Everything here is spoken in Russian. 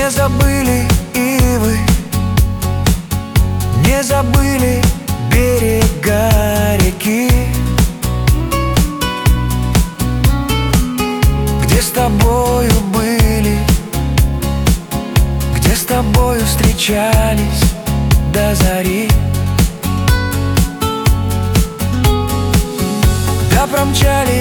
Не забыли ивы, не забыли берега реки, где с тобою были, где с тобою встречались до зари. Да промчались